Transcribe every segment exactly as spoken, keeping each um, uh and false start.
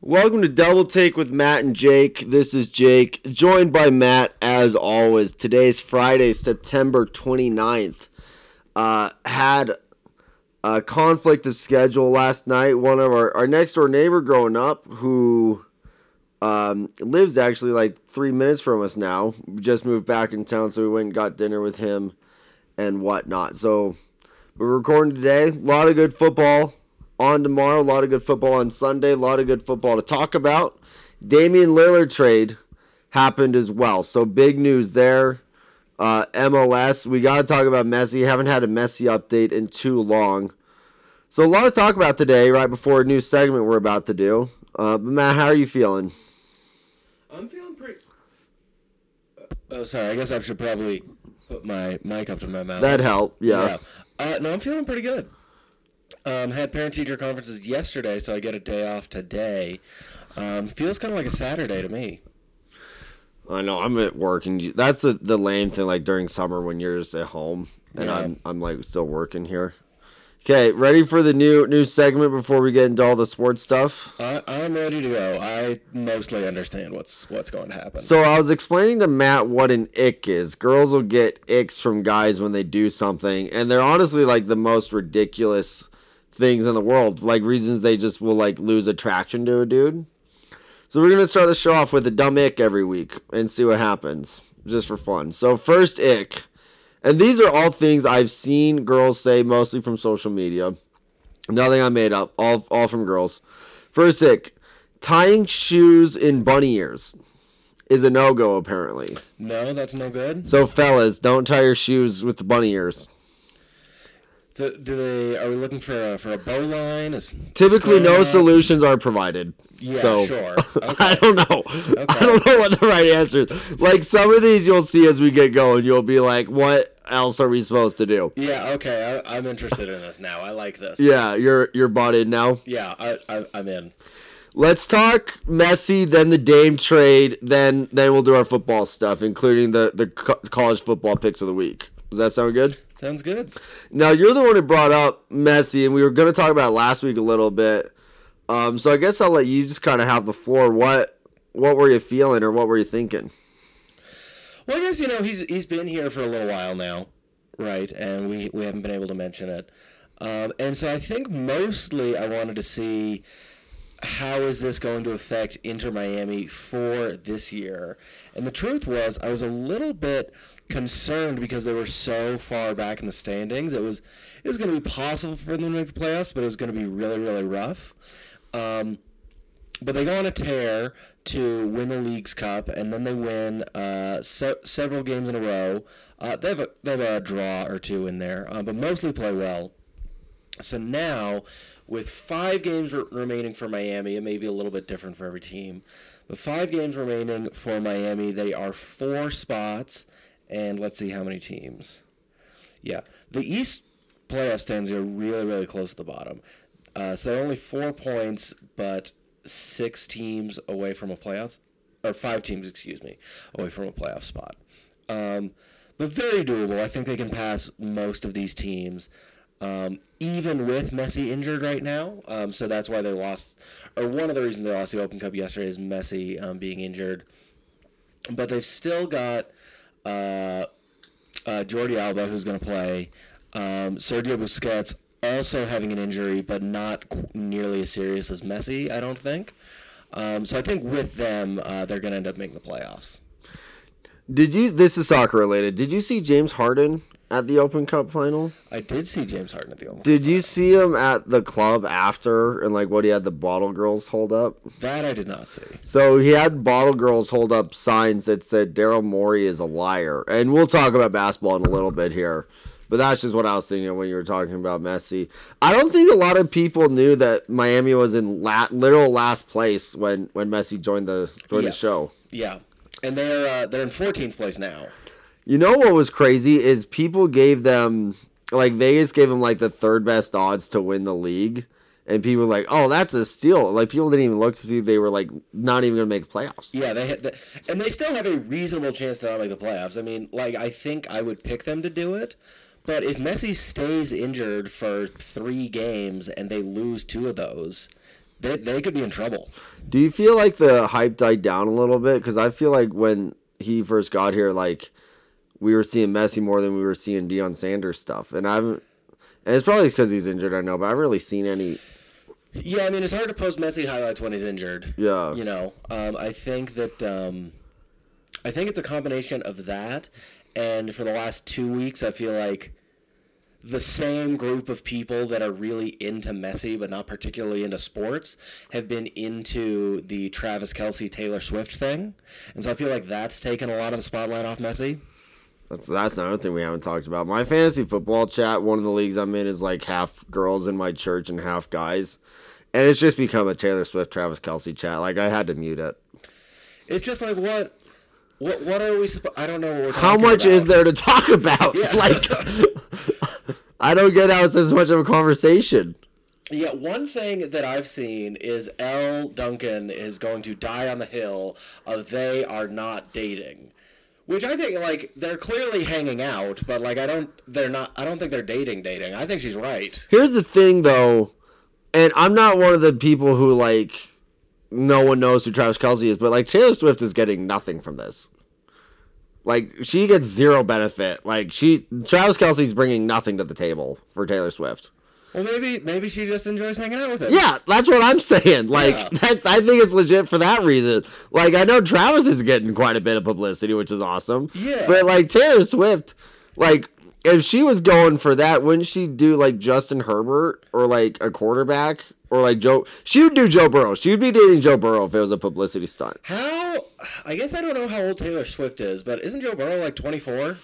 Welcome to Double Take with Matt and Jake. This is Jake, joined by Matt as always. Today's Friday, September twenty-ninth. Uh, had a conflict of schedule last night. One of our, our next door neighbor growing up, who um, lives actually like three minutes from us now, just moved back in town, so we went and got dinner with him and whatnot. So we're recording today. A lot of good football on tomorrow, a lot of good football on Sunday, a lot of good football to talk about. Damian Lillard trade happened as well, so big news there. Uh, M L S, we got to talk about Messi. Haven't had a Messi update in too long. So a lot to talk about today, right before a new segment we're about to do. Uh, but Matt, how are you feeling? I'm feeling pretty... Oh, sorry, I guess I should probably put my mic up to my mouth. That'd help, yeah. yeah. Uh, no, I'm feeling pretty good. Um, had parent-teacher conferences yesterday, so I get a day off today. Um, feels kind of like a Saturday to me. I know, I'm at work, and you, that's the, the lame thing, like during summer when you're just at home, and yeah. I'm I'm like still working here. Okay, ready for the new new segment before we get into all the sports stuff? I, I'm ready to go. I mostly understand what's what's going to happen. So I was explaining to Matt what an ick is. Girls will get icks from guys when they do something, and they're honestly like the most ridiculous things in the world, like reasons they just will like lose attraction to a dude. So we're gonna start the show off with a dumb ick every week and see what happens, just for fun. So first ick, and these are all things I've seen girls say, mostly from social media. Nothing I made up, all all from girls. First ick, tying shoes in bunny ears is a no-go apparently. No, that's no good. So fellas, don't tie your shoes with the bunny ears. So do they? Are we looking for a, for a bow line? Is Typically, no up? solutions are provided. Yeah, so, sure. Okay. I don't know. Okay. I don't know what the right answer is. Like some of these, you'll see as we get going. You'll be like, "What else are we supposed to do?" Yeah. Okay. I, I'm interested in this now. I like this. Yeah, you're you're bought in now. Yeah, I, I I'm in. Let's talk Messi, then the Dame trade, then then we'll do our football stuff, including the the co- college football picks of the week. Does that sound good? Sounds good. Now, you're the one who brought up Messi, and we were going to talk about it last week a little bit. Um, so I guess I'll let you just kind of have the floor. What what were you feeling, or what were you thinking? Well, I guess, you know, he's he's been here for a little while now, right? And we, we haven't been able to mention it. Um, and so I think mostly I wanted to see how is this going to affect Inter Miami for this year. And the truth was, I was a little bit concerned because they were so far back in the standings. It was it was going to be possible for them to make the playoffs, but it was going to be really, really rough. Um, but they go on a tear to win the Leagues Cup, and then they win uh, se- several games in a row. Uh, they have a they have a draw or two in there, uh, but mostly play well. So now, with five games re- remaining for Miami, it may be a little bit different for every team. With five games remaining for Miami, they are four spots. And let's see how many teams. Yeah, the East playoff standings are really, really close to the bottom. Uh, so they're only four points, but six teams away from a playoff, or five teams, excuse me, away from a playoff spot. Um, but very doable. I think they can pass most of these teams, um, even with Messi injured right now. Um, so that's why they lost, or one of the reasons they lost the Open Cup yesterday is Messi um, being injured. But they've still got Uh, uh, Jordi Alba, who's going to play. Um, Sergio Busquets also having an injury, but not qu- nearly as serious as Messi, I don't think. Um, so I think with them, uh, they're going to end up making the playoffs. Did you? This is soccer related. Did you see James Harden at the Open Cup final? I did see James Harden at the Open Cup. Did you see him at the club after, and like what he had the bottle girls hold up? That I did not see. So he had bottle girls hold up signs that said Daryl Morey is a liar. And we'll talk about basketball in a little bit here. But that's just what I was thinking when you were talking about Messi. I don't think a lot of people knew that Miami was in la- literal last place when, when Messi joined the joined yes. the show. Yeah, and they're uh, they're in fourteenth place now. You know what was crazy is people gave them, like Vegas gave them like the third best odds to win the league. And people were like, oh, that's a steal. Like, people didn't even look to see they were, like, not even going to make the playoffs. Yeah, they had the, and they still have a reasonable chance to not make the playoffs. I mean, like, I think I would pick them to do it. But if Messi stays injured for three games and they lose two of those, they they could be in trouble. Do you feel like the hype died down a little bit? Because I feel like when he first got here, like we were seeing Messi more than we were seeing Deion Sanders stuff, and I haven't. And it's probably because he's injured, I know, but I haven't really seen any. Yeah, I mean, it's hard to post Messi highlights when he's injured. Yeah. You know, um, I think that um, I think it's a combination of that, and for the last two weeks, I feel like the same group of people that are really into Messi but not particularly into sports have been into the Travis Kelce Taylor Swift thing, and so I feel like that's taken a lot of the spotlight off Messi. That's that's another thing we haven't talked about. My fantasy football chat, one of the leagues I'm in, is like half girls in my church and half guys. And it's just become a Taylor Swift, Travis Kelce chat. Like, I had to mute it. It's just like, what what, what are we supposed... I don't know what we're talking How much about. is there to talk about? Yeah. Like, I don't get how it's as much of a conversation. Yeah, one thing that I've seen is Elle Duncan is going to die on the hill of they are not dating. Which I think, like, they're clearly hanging out, but, like, I don't, they're not, I don't think they're dating dating. I think she's right. Here's the thing, though, and I'm not one of the people who, like, no one knows who Travis Kelce is, but, like, Taylor Swift is getting nothing from this. Like, she gets zero benefit. Like, she, Travis Kelce's bringing nothing to the table for Taylor Swift. Well, maybe, maybe she just enjoys hanging out with him. Yeah, that's what I'm saying. Like, Yeah. that, I think it's legit for that reason. Like, I know Travis is getting quite a bit of publicity, which is awesome. Yeah. But, like, Taylor Swift, like, if she was going for that, wouldn't she do, like, Justin Herbert or, like, a quarterback? Or, like, Joe... She would do Joe Burrow. She would be dating Joe Burrow if it was a publicity stunt. How, I guess I don't know how old Taylor Swift is, but isn't Joe Burrow, like, twenty-four?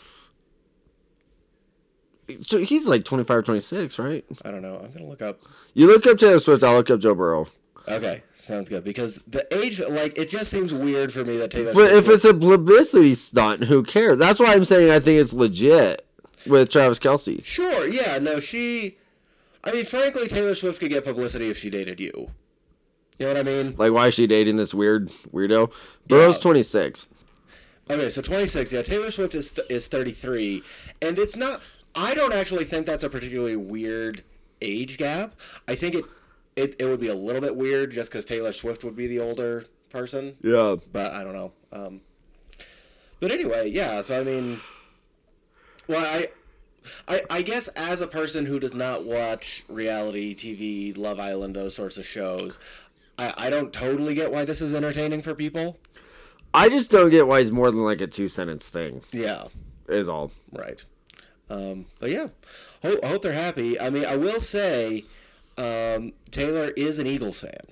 So he's, like, twenty-five or twenty-six, right? I don't know. I'm going to look up. You look up Taylor Swift, I'll look up Joe Burrow. Okay, sounds good. Because the age, like, it just seems weird for me that Taylor But Swift... if it's a publicity stunt, who cares? That's why I'm saying I think it's legit with Travis Kelce. Sure, yeah, no, she... I mean, frankly, Taylor Swift could get publicity if she dated you. You know what I mean? Like, why is she dating this weird weirdo? Burrow's Yeah. twenty-six. Okay, so twenty-six, yeah, Taylor Swift is th- is thirty-three, and it's not... I don't actually think that's a particularly weird age gap. I think it it, it would be a little bit weird just because Taylor Swift would be the older person, Yeah. but I don't know. Um, but anyway, yeah, so I mean... Well, I... I, I guess as a person who does not watch reality T V, Love Island, those sorts of shows, I, I don't totally get why this is entertaining for people. I just don't get why it's more than like a two sentence thing. Yeah, Is all. right. Um, but yeah, hope, I hope they're happy. I mean, I will say um, Taylor is an Eagles fan.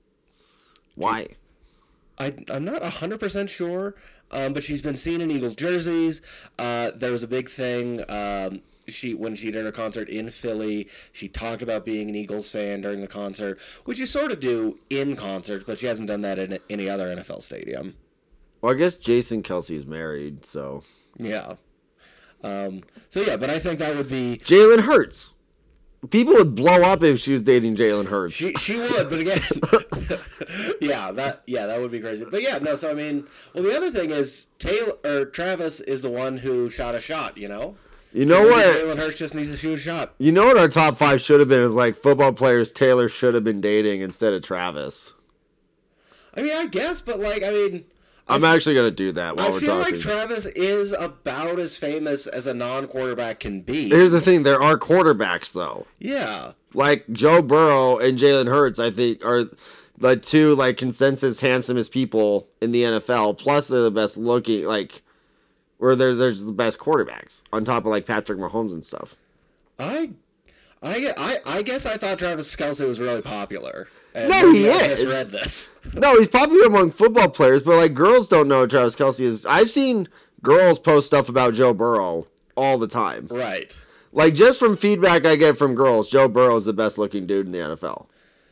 Why? I, I'm not one hundred percent sure, um, but she's been seen in Eagles jerseys. Uh, there was a big thing um, she when she did her concert in Philly. She talked about being an Eagles fan during the concert, which you sort of do in concerts, but she hasn't done that in any other N F L stadium. Well, I guess Jason Kelsey's married, so. Yeah. Um, so yeah, but I think that would be... Jalen Hurts. People would blow up if she was dating Jalen Hurts. She she would, but again, yeah, that yeah, that would be crazy. But yeah, no. So I mean, well, the other thing is Taylor or Travis is the one who shot a shot. You know, You know so what? Jalen Hurts just needs to shoot a shot. You know what our top five should have been is like football players Taylor should have been dating instead of Travis. I mean, I guess, but like, I mean, I'm I, actually gonna do that while I we're feel talking. like Travis is about as famous as a non-quarterback can be. Here's the thing: there are quarterbacks though. Yeah, Like Joe Burrow and Jalen Hurts, I think, are the two like consensus handsomest people in the N F L. Plus, they're the best looking, like, where there's there's the best quarterbacks on top of like Patrick Mahomes and stuff. I, I, I, I guess I thought Travis Kelce was really popular. And No, he maybe I is. misread this. No, he's popular among football players, but like girls don't know who Travis Kelce is. I've seen girls post stuff about Joe Burrow all the time. Right. Like just from feedback I get from girls, Joe Burrow is the best looking dude in the N F L.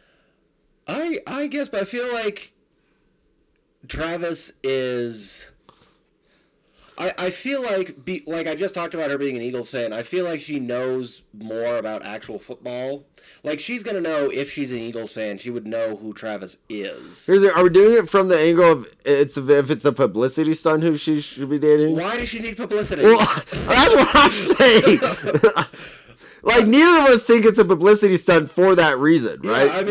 I I guess, but I feel like Travis is. I, I feel like be, like I just talked about her being an Eagles fan. I feel like she knows more about actual football. Like she's gonna know if she's an Eagles fan, she would know who Travis is. Here's the, are we doing it from the angle of it's if it's a publicity stunt who she should be dating? Why does she need publicity? Well, that's what I'm saying. Like neither of us think it's a publicity stunt for that reason, right? Yeah, I mean,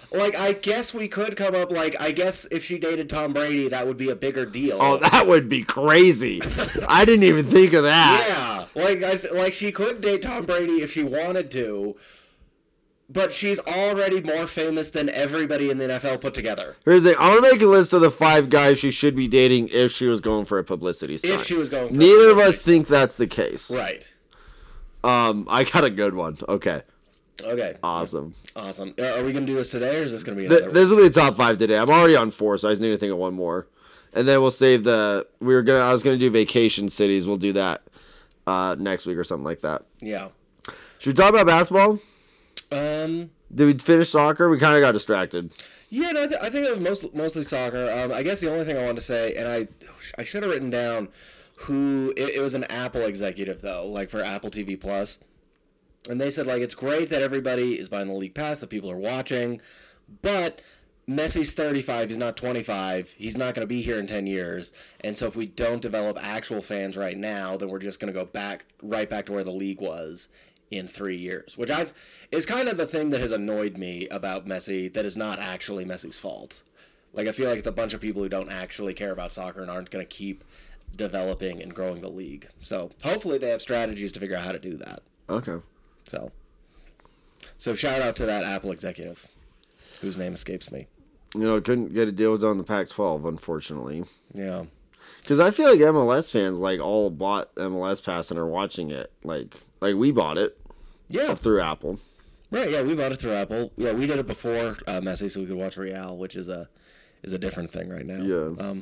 Like, I guess we could come up, like, I guess if she dated Tom Brady, that would be a bigger deal. Oh, that would be crazy. I didn't even think of that. Yeah, like, I, like she could date Tom Brady if she wanted to, but she's already more famous than everybody in the N F L put together. Here's the thing. I want to make a list of the five guys she should be dating if she was going for a publicity stunt. If she was going for Neither a of us publicity think that's the case. Right. Um, I got a good one. Okay. Okay. Awesome. Awesome. Uh, Are we going to do this today, or is this going to be Th- another this will be the top five today. I'm already on four, so I just need to think of one more. And then we'll save the. We were gonna. I was gonna do vacation cities. We'll do that uh, next week or something like that. Yeah. Should we talk about basketball? Um. Did we finish soccer? We kind of got distracted. Yeah, no, I, th- I think it was most, mostly soccer. Um, I guess the only thing I wanted to say, and I, I should have written down who it, it was an Apple executive though, like for Apple T V Plus, and they said like it's great that everybody is buying the league pass, that people are watching, but Messi's thirty-five, he's not twenty-five, he's not going to be here in ten years, and so if we don't develop actual fans right now, then we're just going to go back right back to where the league was in three years, which I've is kind of the thing that has annoyed me about Messi that is not actually Messi's fault. Like, I feel like it's a bunch of people who don't actually care about soccer and aren't going to keep developing and growing the league. So hopefully they have strategies to figure out how to do that. Okay. So, so shout out to that Apple executive whose name escapes me. You know, couldn't get a deal with on the Pac twelve, unfortunately. Yeah. Because I feel like M L S fans like all bought M L S Pass and are watching it. Like, like we bought it. Yeah. Through Apple. Right. Yeah, we bought it through Apple. Yeah, we did it before uh, Messi, so we could watch Real, which is a is a different thing right now. Yeah. Um.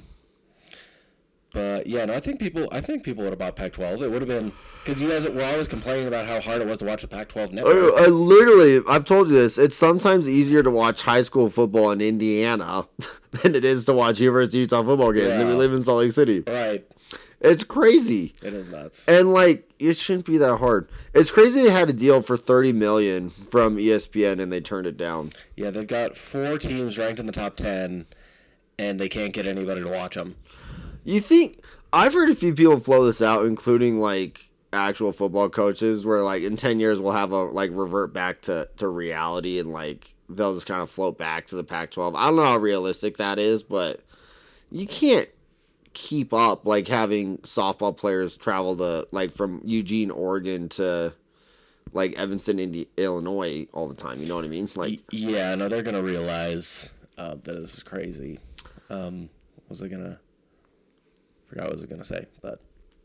But yeah, no, I think people, I think people would have bought Pac twelve. It would have been because you guys were always complaining about how hard it was to watch the Pac twelve network. I, I literally, I've told you this. It's sometimes easier to watch high school football in Indiana than it is to watch University of Utah football games. Yeah. And we live in Salt Lake City. Right. It's crazy. It is nuts. And like, it shouldn't be that hard. It's crazy they had a deal for thirty million dollars from E S P N and they turned it down. Yeah, they've got four teams ranked in the top ten, and they can't get anybody to watch them. You think I've heard a few people flow this out, including like actual football coaches, where like in ten years we'll have a like revert back to, to reality and like they'll just kind of float back to the Pac twelve. I don't know how realistic that is, but you can't keep up like having softball players travel to like from Eugene, Oregon to like Evanston, Indi- Illinois all the time. You know what I mean? Like, yeah, no, they're gonna realize uh, that this is crazy. Um, what was I gonna? Forgot what I was gonna say, but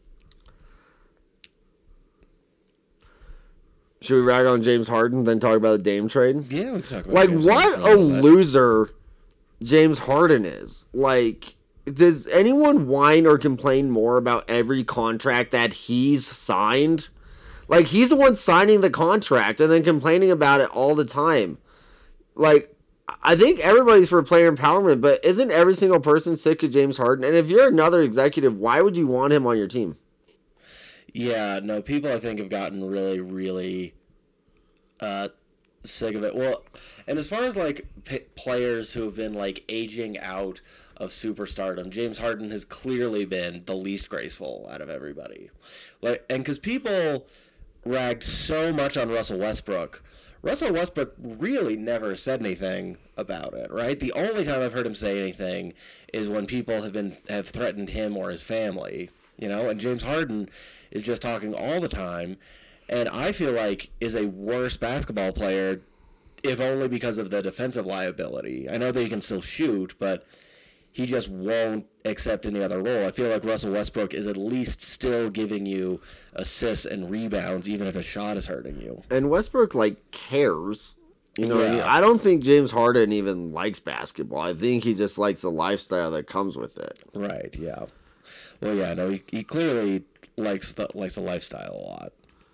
should we rag on James Harden then talk about the Dame trade? yeah, we can talk about Like, James what Harden a a little bit. loser James Harden is. Like, does anyone whine or complain more about every contract that he's signed? Like, he's the one signing the contract and then complaining about it all the time. Like, I think everybody's for player empowerment, but isn't every single person sick of James Harden? And if you're another executive, why would you want him on your team? Yeah, no, people I think have gotten really, really uh, sick of it. Well, and as far as like p- players who have been like aging out of superstardom, James Harden has clearly been the least graceful out of everybody. Like, and because people ragged so much on Russell Westbrook, Russell Westbrook really never said anything about it, right? The only time I've heard him say anything is when people have been have threatened him or his family, you know. And James Harden is just talking all the time, and I feel like is a worse basketball player, if only because of the defensive liability. I know that he can still shoot, but he just won't accept any other role. I feel like Russell Westbrook is at least still giving you assists and rebounds, even if a shot is hurting you. And Westbrook, like, cares. You know what I mean? Yeah. I don't think James Harden even likes basketball. I think he just likes the lifestyle that comes with it. Right, yeah. Well, yeah, no, he, he clearly likes the likes the lifestyle a lot.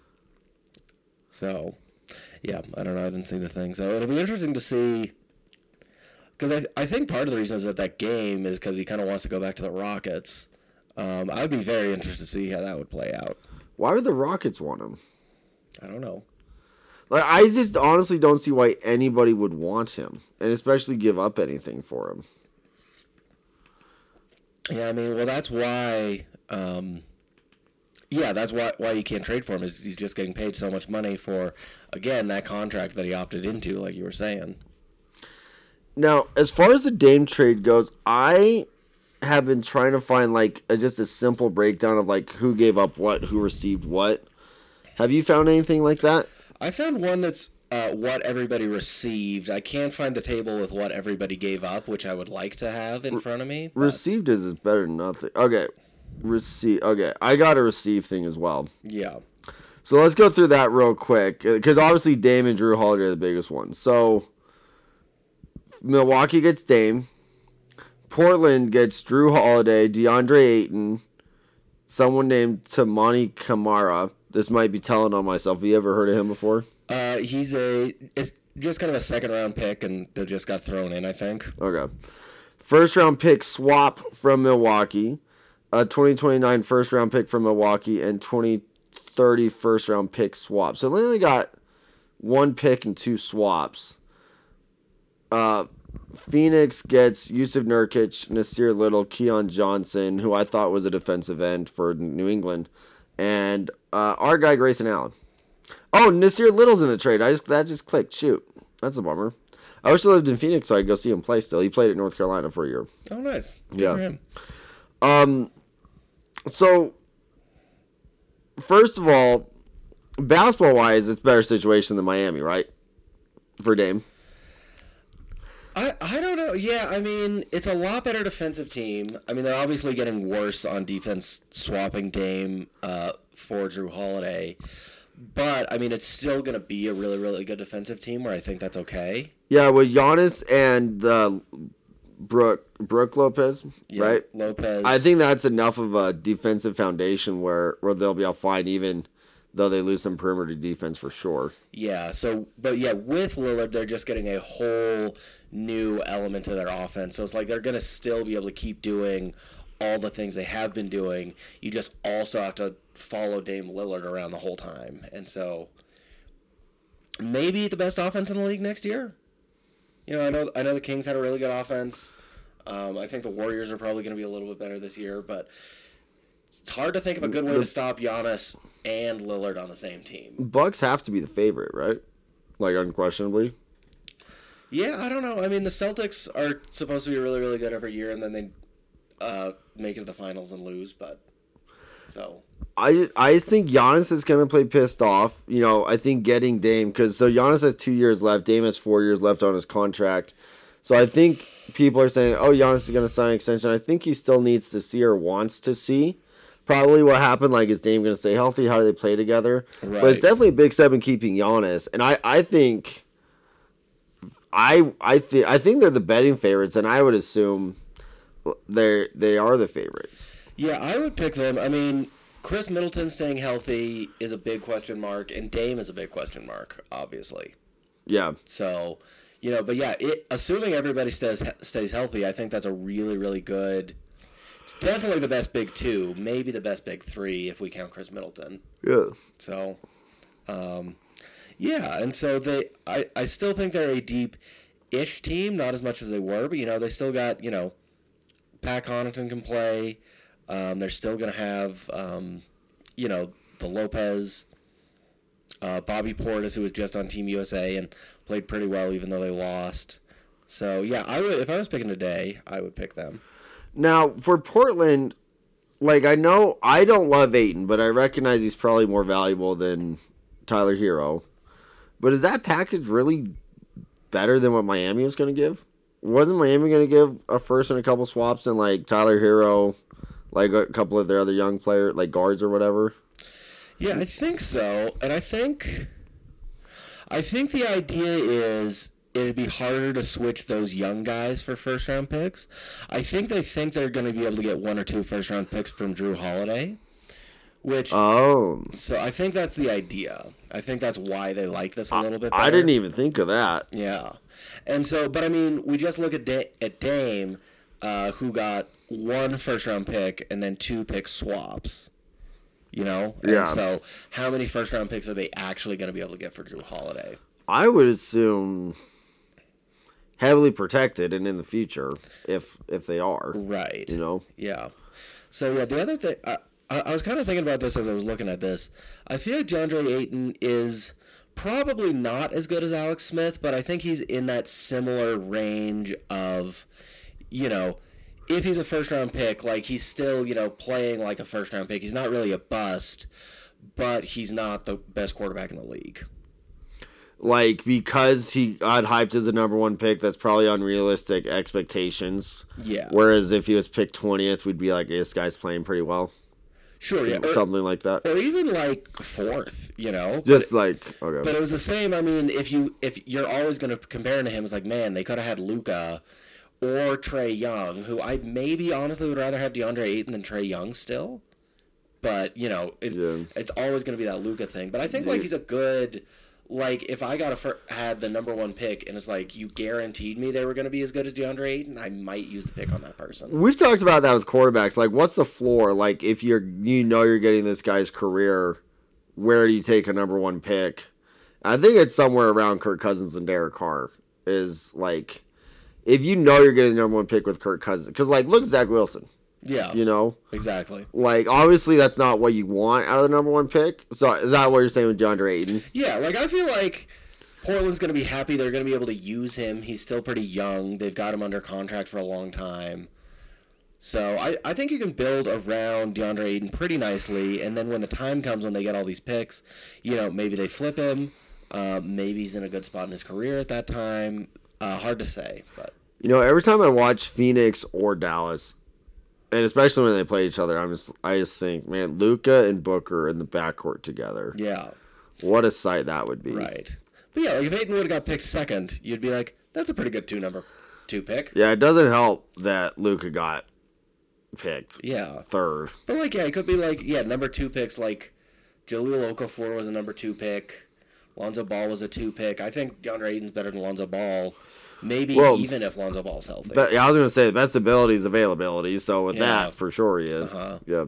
So, yeah, I don't know. I didn't see the thing. So it'll be interesting to see. Because I, I think part of the reason is that that game is because he kind of wants to go back to the Rockets. Um, I'd be very interested to see how that would play out. Why would the Rockets want him? I don't know. Like, I just honestly don't see why anybody would want him, and especially give up anything for him. Yeah, I mean, well, that's why. Um, yeah, that's why why you can't trade for him is he's just getting paid so much money for, again, that contract that he opted into, like you were saying. Now, as far as the Dame trade goes, I have been trying to find like a, just a simple breakdown of like who gave up what, who received what. Have you found anything like that? I found one that's uh, what everybody received. I can't find the table with what everybody gave up, which I would like to have in front of me. But... Received is, is better than nothing. Okay. Receive. Okay. I got a receive thing as well. Yeah. So let's go through that real quick. Because obviously Dame and Drew Holiday are the biggest ones. So Milwaukee gets Dame. Portland gets Drew Holiday, DeAndre Ayton, someone named Tamani Kamara. This might be telling on myself. Have you ever heard of him before? Uh, he's a it's just kind of a second round pick, and they just got thrown in, I think. Okay. First round pick swap from Milwaukee, a twenty twenty-nine first round pick from Milwaukee, and twenty thirty first round pick swap. So they only got one pick and two swaps. Uh, Phoenix gets Yusuf Nurkic, Nasir Little, Keon Johnson, who I thought was a defensive end for New England, and uh, our guy Grayson Allen. Oh, Nasir Little's in the trade. I just that just clicked. Shoot, that's a bummer. I wish I lived in Phoenix so I could go see him play still. He played at North Carolina for a year. Oh, nice. Good yeah. for him. Um, so, first of all, basketball-wise, it's a better situation than Miami, right? For Dame. I, I don't know. Yeah, I mean, it's a lot better defensive team. I mean, they're obviously getting worse on defense swapping Dame uh, for Drew Holiday. But, I mean, it's still going to be a really, really good defensive team where I think that's okay. Yeah, with Giannis and uh, Brooke, Brooke Lopez, yeah, right? Lopez. I think that's enough of a defensive foundation where, where they'll be all fine even though they lose some perimeter defense for sure. Yeah, so, but yeah, with Lillard, they're just getting a whole new element to their offense. So it's like they're going to still be able to keep doing all the things they have been doing. You just also have to follow Dame Lillard around the whole time. And so maybe the best offense in the league next year. You know, I know I know the Kings had a really good offense. Um, I think the Warriors are probably going to be a little bit better this year, but it's hard to think of a good way to stop Giannis and Lillard on the same team. Bucks have to be the favorite, right? Like, unquestionably. Yeah, I don't know. I mean, the Celtics are supposed to be really, really good every year, and then they uh, make it to the finals and lose, but so... I, I think Giannis is going to play pissed off. You know, I think getting Dame, because so Giannis has two years left. Dame has four years left on his contract. So I think people are saying, oh, Giannis is going to sign an extension. I think he still needs to see or wants to see probably what happened. Like, is Dame going to stay healthy? How do they play together? Right. But it's definitely a big step in keeping Giannis. And I, I think... I I think I think they're the betting favorites, and I would assume they they are the favorites. Yeah, I would pick them. I mean, Chris Middleton staying healthy is a big question mark, and Dame is a big question mark, obviously. Yeah. So, you know, but yeah, it, assuming everybody stays stays healthy, I think that's a really really good. It's definitely the best big two, maybe the best big three if we count Chris Middleton. Yeah. So, um. Yeah, and so they, I, I still think they're a deep-ish team, not as much as they were, but, you know, they still got, you know, Pat Connaughton can play. Um, they're still going to have, um, you know, the Lopez, uh, Bobby Portis, who was just on Team U S A and played pretty well even though they lost. So, yeah, I would if I was picking today, I would pick them. Now, for Portland, like, I know I don't love Ayton, but I recognize he's probably more valuable than Tyler Hero. But is that package really better than what Miami was going to give? Wasn't Miami going to give a first and a couple swaps and, like, Tyler Hero, like, a couple of their other young players, like, guards or whatever? Yeah, I think so. And I think I think the idea is it'd be harder to switch those young guys for first-round picks. I think they think they're going to be able to get one or two first-round picks from Drew Holiday. Which, oh. So I think that's the idea. I think that's why they like this a little bit better. I didn't even think of that. Yeah. And so, but I mean, we just look at, da- at Dame, uh, who got one first-round pick and then two pick swaps. You know? Yeah. And so how many first-round picks are they actually going to be able to get for Drew Holiday? I would assume heavily protected and in the future, if if they are. Right. You know? Yeah. So, yeah, the other thing... Uh, I was kind of thinking about this as I was looking at this. I feel like DeAndre Ayton is probably not as good as Alex Smith, but I think he's in that similar range of, you know, if he's a first-round pick, like, he's still, you know, playing like a first-round pick. He's not really a bust, but he's not the best quarterback in the league. Like, because he got hyped as a number one pick, that's probably unrealistic expectations. Yeah. Whereas if he was picked twentieth, we'd be like, this guy's playing pretty well. Sure, yeah. Or, something like that. Or even, like, fourth, you know? Just but, like, okay. But it was the same. I mean, if, you, if you're always going to compare him to him, it's like, man, they could have had Luka or Trae Young, who I maybe honestly would rather have DeAndre Ayton than Trae Young still. But, you know, it's, yeah. it's always going to be that Luka thing. But I think, like, he's a good... Like, if I got a had the number one pick and it's like you guaranteed me they were going to be as good as DeAndre Ayton, I might use the pick on that person. We've talked about that with quarterbacks. Like, what's the floor? Like, if you're you know you're getting this guy's career, where do you take a number one pick? I think it's somewhere around Kirk Cousins and Derek Carr. Is like, if you know you're getting the number one pick with Kirk Cousins, because like look at Zach Wilson. Yeah. You know? Exactly. Like, obviously, that's not what you want out of the number one pick. So, is that what you're saying with DeAndre Ayton? Yeah, like, I feel like Portland's going to be happy. They're going to be able to use him. He's still pretty young. They've got him under contract for a long time. So, I, I think you can build around DeAndre Ayton pretty nicely. And then when the time comes when they get all these picks, you know, maybe they flip him. Uh, maybe he's in a good spot in his career at that time. Uh, hard to say, but... You know, every time I watch Phoenix or Dallas... And especially when they play each other, I'm just, I just think, man, Luka and Booker in the backcourt together. Yeah. What a sight that would be. Right. But yeah, like if Ayton would have got picked second, you'd be like, that's a pretty good two number two pick. Yeah, it doesn't help that Luka got picked. Yeah. Third. But like, yeah, it could be like, yeah, number two picks, like Jahlil Okafor was a number two pick. Lonzo Ball was a two pick. I think DeAndre Ayton's better than Lonzo Ball. Maybe well, even if Lonzo Ball's healthy. But, yeah, I was going to say the best ability is availability. So with yeah. that, for sure he is. Uh-huh. Yeah.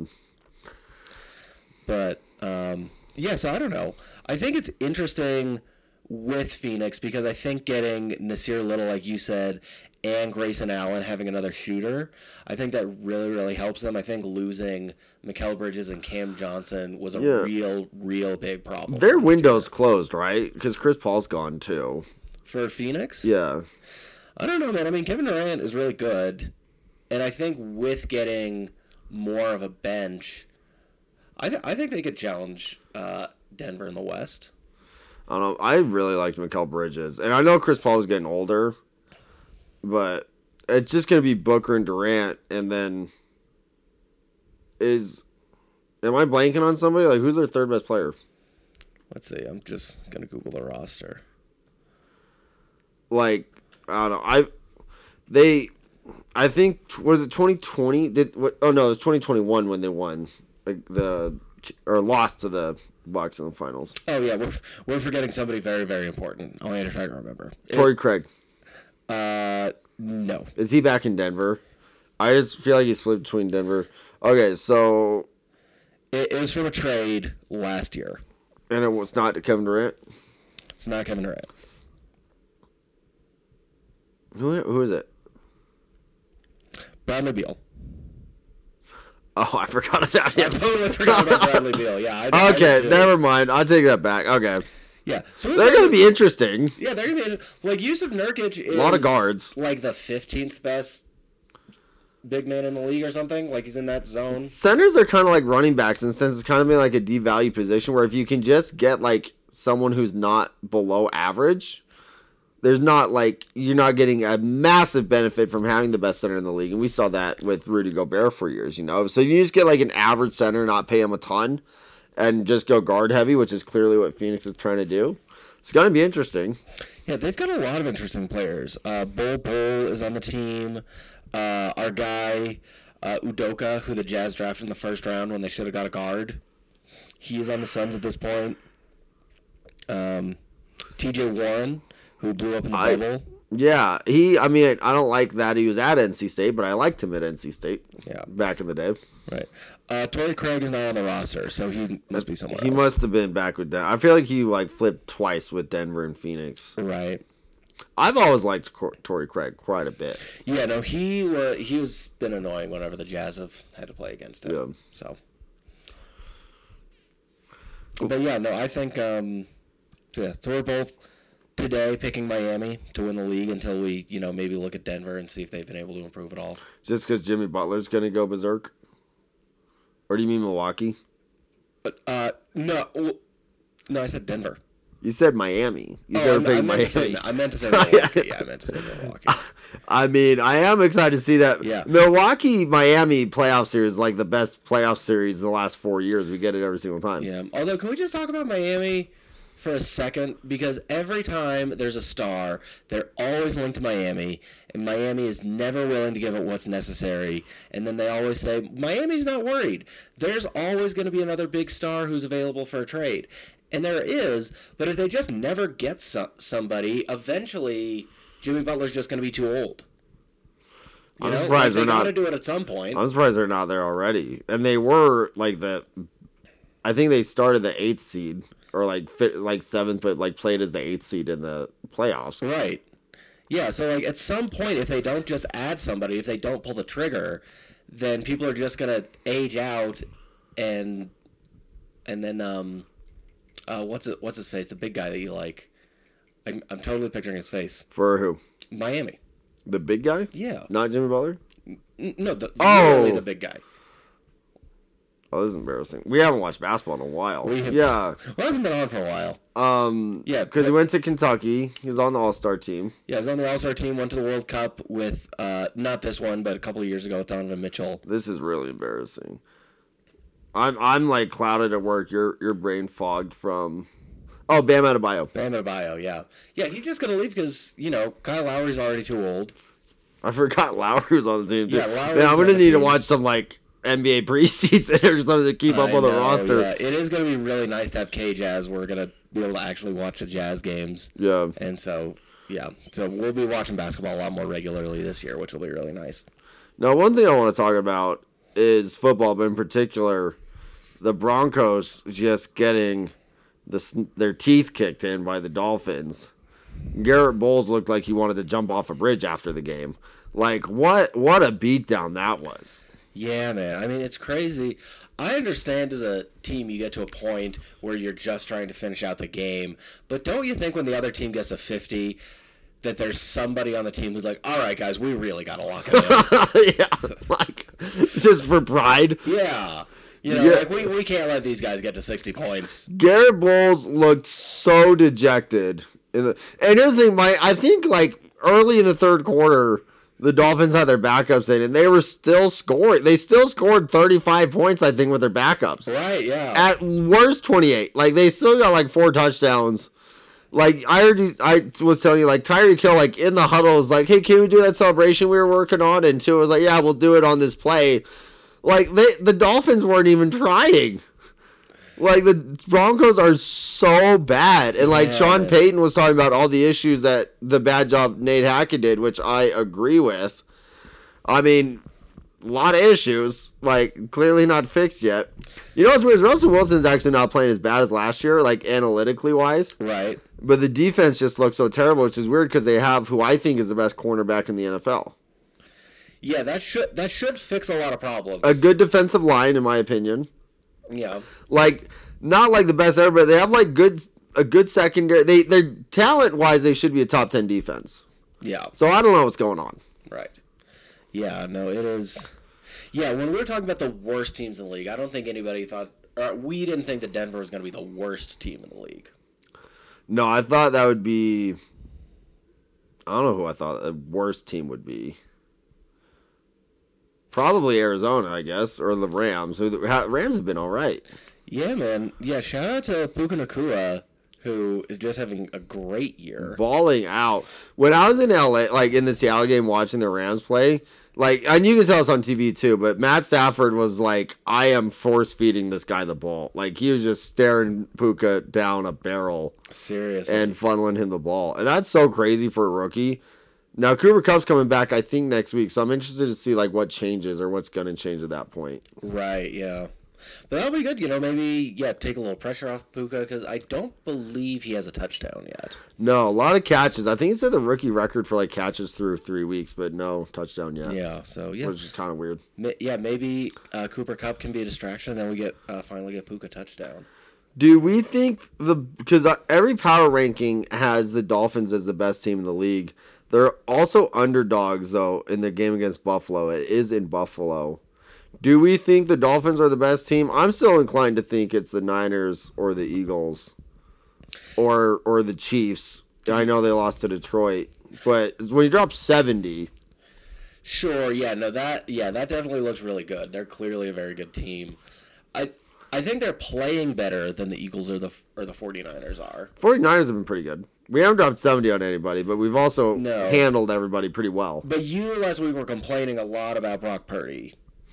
But um, yeah, so I don't know. I think it's interesting with Phoenix because I think getting Nasir Little, like you said, and Grayson Allen having another shooter, I think that really, really helps them. I think losing Mikal Bridges and Cam Johnson was a yeah. real, real big problem. Their window's year. closed, right? Because Chris Paul's gone too. For Phoenix? Yeah. I don't know, man. I mean, Kevin Durant is really good. And I think with getting more of a bench, I, th- I think they could challenge uh, Denver in the West. I don't know. I really liked Mikal Bridges. And I know Chris Paul is getting older, but it's just going to be Booker and Durant. And then is... Am I blanking on somebody? Like, who's their third best player? Let's see. I'm just going to Google the roster. Like, I don't know. I they, I think was it twenty twenty? Did what, oh no, it was twenty twenty-one when they won like the or lost to the Bucks in the finals. Oh yeah, we're we're forgetting somebody very very important. I'll try to remember. Torrey Craig. Uh, no. Is he back in Denver? I just feel like he slipped between Denver. Okay, so it, it was from a trade last year, and it was not Kevin Durant. It's not Kevin Durant. Who who is it? Bradley Beal. Oh, I forgot about him. I totally forgot about Bradley Beal. Yeah. I, okay, I never mind. I'll take that back. Okay. Yeah, so they're going to be interesting. Yeah, they're going to be like Yusuf Nurkic is a lot of guards, like the fifteenth best big man in the league or something. Like he's in that zone. Centers are kind of like running backs in the sense it's kind of been like a devalued position where if you can just get like someone who's not below average. There's not like you're not getting a massive benefit from having the best center in the league, and we saw that with Rudy Gobert for years, you know. So you just get like an average center, not pay him a ton, and just go guard heavy, which is clearly what Phoenix is trying to do. It's going to be interesting. Yeah, they've got a lot of interesting players. Uh, Bol Bol is on the team. Uh, our guy uh, Udoka, who the Jazz drafted in the first round when they should have got a guard, he is on the Suns at this point. Um, T J Warren. Who blew up in the I, bubble. Yeah, he, I mean, I don't like that he was at N C State, but I liked him at N C State yeah. back in the day. Right. Uh, Torrey Craig is not on the roster, so he must be somewhere he else. He must have been back with Denver. I feel like he, like, flipped twice with Denver and Phoenix. Right. I've always liked Torrey Craig quite a bit. Yeah, no, he was, he was been annoying whenever the Jazz have had to play against him. Yeah. So. But, yeah, no, I think... Um, So, yeah, so we're both today picking Miami to win the league until we, you know, maybe look at Denver and see if they've been able to improve at all. Just because Jimmy Butler's going to go berserk? Or do you mean Milwaukee? But, uh, no, no, I said Denver. You said Miami. You oh, said I, we're picking I, meant Miami. to say, I meant to say Milwaukee. Yeah, I meant to say Milwaukee. I mean, I am excited to see that. Yeah. Milwaukee Miami playoff series is like the best playoff series in the last four years. We get it every single time. Yeah. Although, can we just talk about Miami for a second? Because every time there's a star, they're always linked to Miami, and Miami is never willing to give it what's necessary. And then they always say, Miami's not worried. There's always going to be another big star who's available for a trade. And there is, but if they just never get so- somebody, eventually Jimmy Butler's just going to be too old. You I'm know? surprised like, they're they not. got to do it at some point. I'm surprised they're not there already. And they were like the. I think they started the eighth seed or like fit like seventh, but like played as the eighth seed in the playoffs. Right. Yeah. So like at some point, if they don't just add somebody, if they don't pull the trigger, then people are just going to age out, and and then um. Uh, what's it? What's his face? The big guy that you like. I'm, I'm totally picturing his face. For who? Miami. The big guy? Yeah. Not Jimmy Butler? N- no, the, Oh. literally the big guy. Oh, this is embarrassing. We haven't watched basketball in a while. We have, yeah. Well, it hasn't been on for a while. Um. Yeah, Because he but- went to Kentucky. He was on the All Star team. Yeah, he was on the All-Star team, went to the World Cup with, uh, not this one, but a couple of years ago with Donovan Mitchell. This is really embarrassing. I'm I'm like clouded at work. Your your brain fogged from. Oh, Bam Adebayo. Bam Adebayo, yeah. Yeah, he's just going to leave because, you know, Kyle Lowry's already too old. I forgot Lowry was on the team too. Yeah, Lowry's Man, I'm on gonna the need to team. watch some like N B A preseason or something to keep up I on the know, roster. Yeah. It is going to be really nice to have K-Jazz. We're going to be able to actually watch the Jazz games. Yeah. And so, yeah. So we'll be watching basketball a lot more regularly this year, which will be really nice. Now, one thing I want to talk about is football, but in particular, the Broncos just getting the, sn- their teeth kicked in by the Dolphins. Garrett Bowles looked like he wanted to jump off a bridge after the game. Like, what what a beatdown that was. Yeah, man. I mean, it's crazy. I understand as a team you get to a point where you're just trying to finish out the game, but don't you think when the other team gets a fifty that there's somebody on the team who's like, all right, guys, we really got to lock it in. Yeah, like, just for pride. Yeah. You know, Yeah. like, we, we can't let these guys get to sixty points. Garrett Bowles looked so dejected. In the, and here's the thing, my, I think, like, early in the third quarter, the Dolphins had their backups in, and they were still scoring. They still scored thirty-five points, I think, with their backups. Right, yeah. At worst, twenty-eight. Like, they still got, like, four touchdowns. Like, I heard you, I was telling you, like, Tyreek Hill, like, in the huddle was like, hey, can we do that celebration we were working on? And Tua was like, yeah, we'll do it on this play. Like, they, the Dolphins weren't even trying. Like, the Broncos are so bad. And, like, Yeah, Sean man. Payton was talking about all the issues that the bad job Nate Hackett did, which I agree with. I mean, a lot of issues. Like, clearly not fixed yet. You know what's weird? Russell Wilson's actually not playing as bad as last year, like, analytically wise. Right. But the defense just looks so terrible, which is weird because they have who I think is the best cornerback in the N F L. Yeah, that should that should fix a lot of problems. A good defensive line, in my opinion. Yeah. Like, not like the best ever, but they have like good a good secondary. They they're talent wise, they should be a top ten defense. Yeah. So I don't know what's going on. Right. Yeah, no, it is. Yeah, when we were talking about the worst teams in the league, I don't think anybody thought, or we didn't think that Denver was going to be the worst team in the league. No, I thought that would be. I don't know who I thought the worst team would be. Probably Arizona, I guess, or the Rams. Who the Rams have been all right. Yeah, man. Yeah, shout out to Puka Nacua, who is just having a great year. Balling out. When I was in L A, like in the Seattle game watching the Rams play, like, and you can tell us on T V too, but Matt Stafford was like, I am force feeding this guy the ball. Like, he was just staring Puka down a barrel Seriously. and funneling him the ball. And that's so crazy for a rookie. Now, Cooper Kupp's coming back, I think, next week, so I'm interested to see like what changes or what's going to change at that point. Right, yeah. But that'll be good, you know, maybe, yeah, take a little pressure off Puka, because I don't believe he has a touchdown yet. No, a lot of catches. I think he said the rookie record for like catches through three weeks, but no touchdown yet. Yeah, so, yeah. Which is kind of weird. Ma- Yeah, maybe uh, Cooper Kupp can be a distraction, and then we get uh, finally get Puka touchdown. Do we think the because every power ranking has the Dolphins as the best team in the league? They're also underdogs though in their game against Buffalo. It is in Buffalo. Do we think the Dolphins are the best team? I'm still inclined to think it's the Niners or the Eagles, or or the Chiefs. I know they lost to Detroit, but when you drop seventy, sure, yeah, no, that yeah, that definitely looks really good. They're clearly a very good team. I I think they're playing better than the Eagles or the or the 49ers are. 49ers have been pretty good. We haven't dropped seventy on anybody, but we've also no. handled everybody pretty well. But you last week were complaining a lot about Brock Purdy.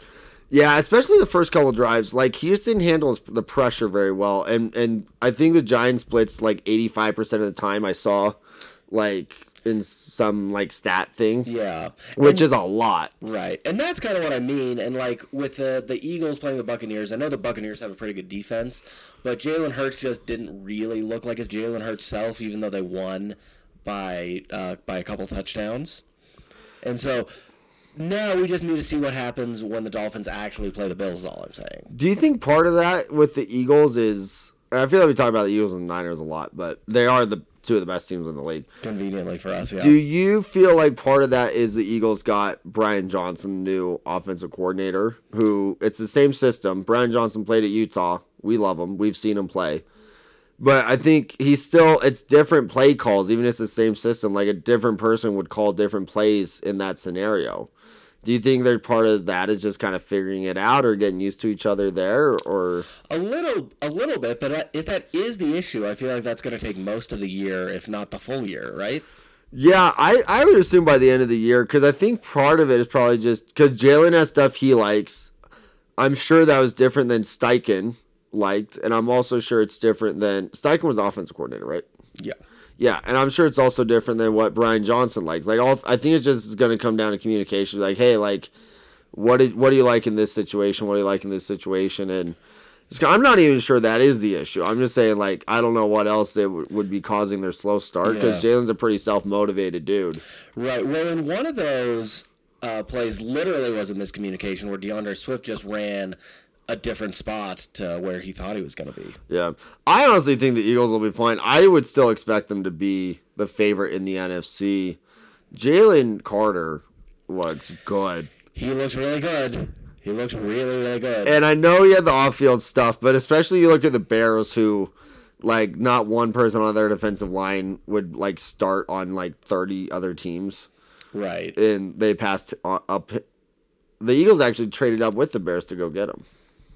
Yeah, especially the first couple drives. Like, he just didn't handle the pressure very well. And and I think the Giants blitzed like eighty-five percent of the time I saw, like, in some, like, stat thing. Yeah. Which and, is a lot. Right. And that's kind of what I mean. And, like, with the, the Eagles playing the Buccaneers, I know the Buccaneers have a pretty good defense, but Jalen Hurts just didn't really look like his Jalen Hurts self, even though they won by uh, by a couple touchdowns. And so now we just need to see what happens when the Dolphins actually play the Bills, is all I'm saying. Do you think part of that with the Eagles is... I feel like we talk about the Eagles and the Niners a lot, but they are the two of the best teams in the league. Conveniently for us, yeah. Do you feel like part of that is the Eagles got Brian Johnson, new offensive coordinator, who... It's the same system. Brian Johnson played at Utah. We love him. We've seen him play. But I think he's still... It's different play calls, even if it's the same system. Like, a different person would call different plays in that scenario. Do you think that part of that is just kind of figuring it out or getting used to each other there, or a little, a little bit? But if that is the issue, I feel like that's going to take most of the year, if not the full year, right? Yeah, I, I would assume by the end of the year, because I think part of it is probably just because Jalen has stuff he likes. I'm sure that was different than Steichen liked, and I'm also sure it's different than Steichen was the offensive coordinator, right? Yeah. Yeah, and I'm sure it's also different than what Brian Johnson likes. Like, all I think it's just going to come down to communication. Like, hey, like, what did what do you like in this situation? What do you like in this situation? And I'm not even sure that is the issue. I'm just saying, like, I don't know what else they w- would be causing their slow start because yeah. Jalen's a pretty self-motivated dude. Right. Well, in one of those uh, plays, literally was a miscommunication where DeAndre Swift just ran a different spot to where he thought he was going to be. Yeah. I honestly think the Eagles will be fine. I would still expect them to be the favorite in the N F C. Jalen Carter looks good. He looks really good. He looks really, really good. And I know he had the off-field stuff, but especially you look at the Bears who, like, not one person on their defensive line would, like, start on, like, thirty other teams. Right. And they passed up. The Eagles actually traded up with the Bears to go get him.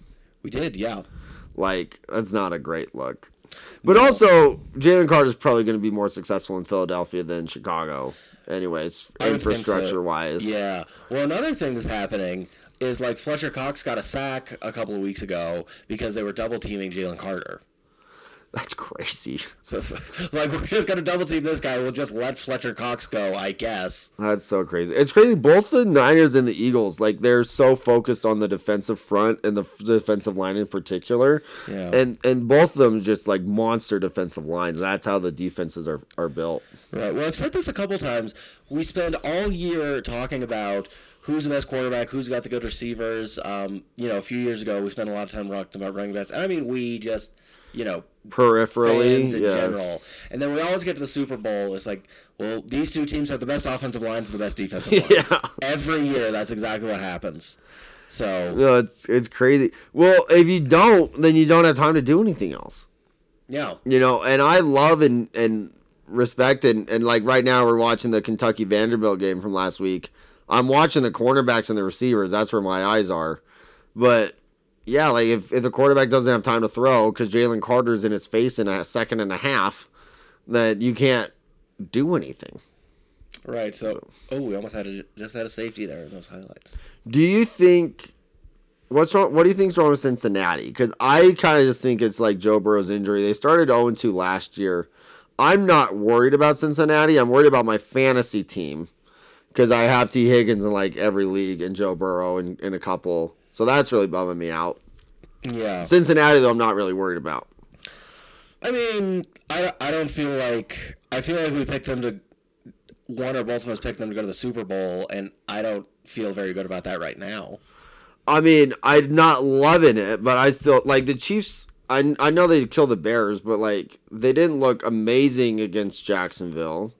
We did, yeah. Like, that's not a great look. But no. Also, Jalen Carter's probably going to be more successful in Philadelphia than Chicago. Anyways, infrastructure-wise. So. Yeah. Well, another thing that's happening is, like, Fletcher Cox got a sack a couple of weeks ago because they were double-teaming Jalen Carter. That's crazy. So, so, like, we're just going to double-team this guy. We'll just let Fletcher Cox go, I guess. That's so crazy. It's crazy. Both the Niners and the Eagles, like, they're so focused on the defensive front and the defensive line in particular. Yeah. And and both of them just, like, monster defensive lines. That's how the defenses are, are built. Right. Well, I've said this a couple times. We spend all year talking about who's the best quarterback, who's got the good receivers. Um, you know, a few years ago, we spent a lot of time talking about running backs. And I mean, we just... you know, peripherally, fans in yeah. general. And then we always get to the Super Bowl. It's like, well, these two teams have the best offensive lines and the best defensive lines. Yeah. Every year, that's exactly what happens. So, no, it's it's crazy. Well, if you don't, then you don't have time to do anything else. Yeah. You know, and I love and, and respect, and, and like right now we're watching the Kentucky Vanderbilt game from last week. I'm watching the cornerbacks and the receivers. That's where my eyes are. But yeah, like if, if the quarterback doesn't have time to throw because Jalen Carter's in his face in a second and a half, then you can't do anything. Right. So, oh, we almost had a, just had a safety there in those highlights. Do you think what's wrong? What do you think's wrong with Cincinnati? Because I kind of just think it's like Joe Burrow's injury. They started oh and two last year. I'm not worried about Cincinnati. I'm worried about my fantasy team because I have T. Higgins in like every league and Joe Burrow in, in a couple. So that's really bumming me out. Yeah. Cincinnati, though, I'm not really worried about. I mean, I, I don't feel like... I feel like we picked them to... One or both of us picked them to go to the Super Bowl, and I don't feel very good about that right now. I mean, I'm not loving it, but I still... Like, the Chiefs... I, I know they killed the Bears, but like they didn't look amazing against Jacksonville.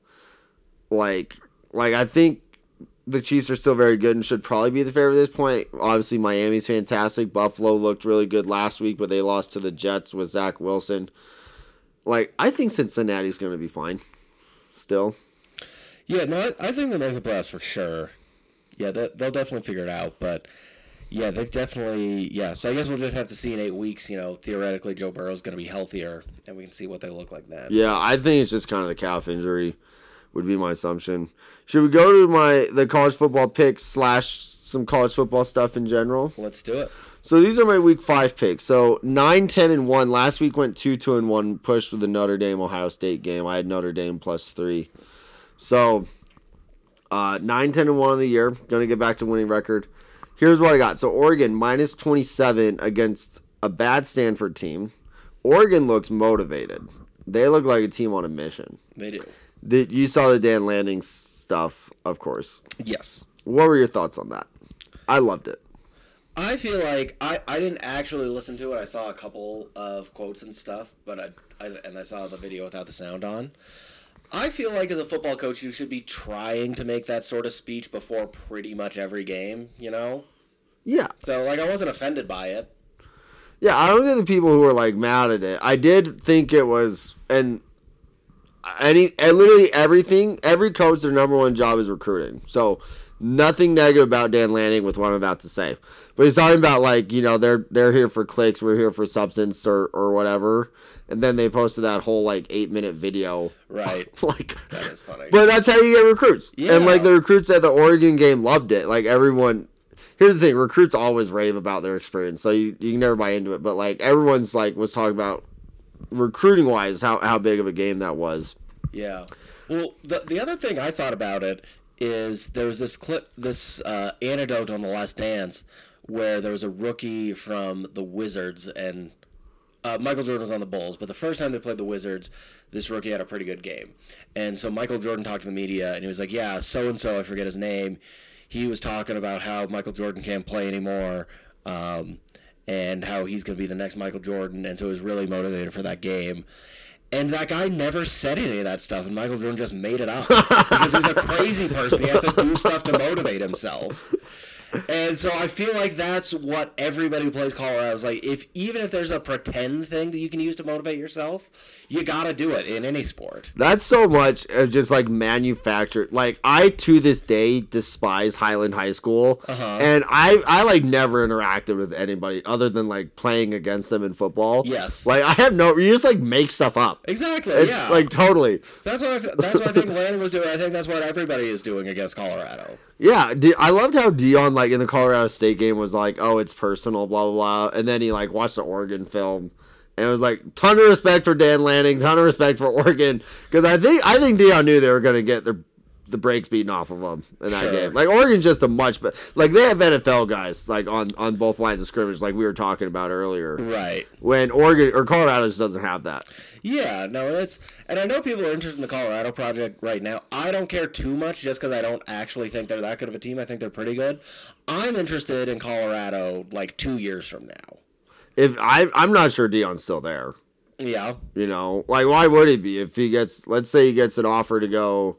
Like, like I think the Chiefs are still very good and should probably be the favorite at this point. Obviously, Miami's fantastic. Buffalo looked really good last week, but they lost to the Jets with Zach Wilson. Like, I think Cincinnati's going to be fine still. Yeah, no, I, I think they'll make the playoffs for sure. Yeah, they, they'll definitely figure it out, but yeah, they've definitely, yeah. So I guess we'll just have to see in eight weeks, you know, theoretically Joe Burrow's going to be healthier, and we can see what they look like then. Yeah, I think it's just kind of the calf injury would be my assumption. Should we go to my the college football picks slash some college football stuff in general? Let's do it. So these are my week five picks. So nine, ten, and one. Last week went two, two, and one. Pushed with the Notre Dame Ohio State game. I had Notre Dame plus three. So uh, nine, ten, and one on the year. Gonna get back to winning record. Here's what I got. So Oregon minus twenty-seven against a bad Stanford team. Oregon looks motivated. They look like a team on a mission. They do. The, you saw the Dan Lanning stuff, of course. Yes. What were your thoughts on that? I loved it. I feel like I, I didn't actually listen to it. I saw a couple of quotes and stuff, but I, I and I saw the video without the sound on. I feel like as a football coach, you should be trying to make that sort of speech before pretty much every game, you know? Yeah. So, like, I wasn't offended by it. Yeah, I don't get the people who are, like, mad at it. I did think it was, and any, and literally everything, every coach, their number one job is recruiting. So, nothing negative about Dan Lanning with what I'm about to say. But he's talking about, like, you know, they're they're here for clicks, we're here for substance or, or whatever. And then they posted that whole, like, eight-minute video. Right. like, that is funny. But that's how you get recruits. Yeah. And, like, the recruits at the Oregon game loved it. Like, everyone... Here's the thing. Recruits always rave about their experience, so you, you can never buy into it. But, like, everyone's, like, was talking about recruiting-wise how, how big of a game that was. Yeah. Well, the the other thing I thought about it is there was this clip, this uh, anecdote on The Last Dance where there was a rookie from the Wizards, and uh, Michael Jordan was on the Bulls, but the first time they played the Wizards, this rookie had a pretty good game. And so Michael Jordan talked to the media, and he was like, yeah, so-and-so, I forget his name, he was talking about how Michael Jordan can't play anymore, um, and how he's going to be the next Michael Jordan, and so he was really motivated for that game. And that guy never said any of that stuff, and Michael Jordan just made it up. Because he's a crazy person. He has to do stuff to motivate himself. And so I feel like that's what everybody who plays Colorado is like. If even if there's a pretend thing that you can use to motivate yourself, you gotta do it in any sport. That's so much of just like manufactured. Like I to this day despise Highland High School, Uh-huh. and I I like never interacted with anybody other than like playing against them in football. Yes. Like I have no. You just like make stuff up. Exactly. It's yeah. like totally. So that's what I, that's what I think Lanning was doing. I think that's what everybody is doing against Colorado. Yeah, D- I loved how Dion, like, in the Colorado State game was like, oh, it's personal, blah, blah, blah. And then he, like, watched the Oregon film. And it was like, ton of respect for Dan Lanning, ton of respect for Oregon. Because I think I think Dion knew they were going to get their the brakes beaten off of them in that Sure. game. Like, Oregon's just a much, but like, they have N F L guys, like, on, on both lines of scrimmage, like we were talking about earlier. Right. When Oregon, or Colorado just doesn't have that. Yeah, no, and it's and I know people are interested in the Colorado project right now. I don't care too much just because I don't actually think they're that good of a team. I think they're pretty good. I'm interested in Colorado like two years from now. If I, I'm not sure Dion's still there. Yeah. You know, like, why would he be if he gets, let's say he gets an offer to go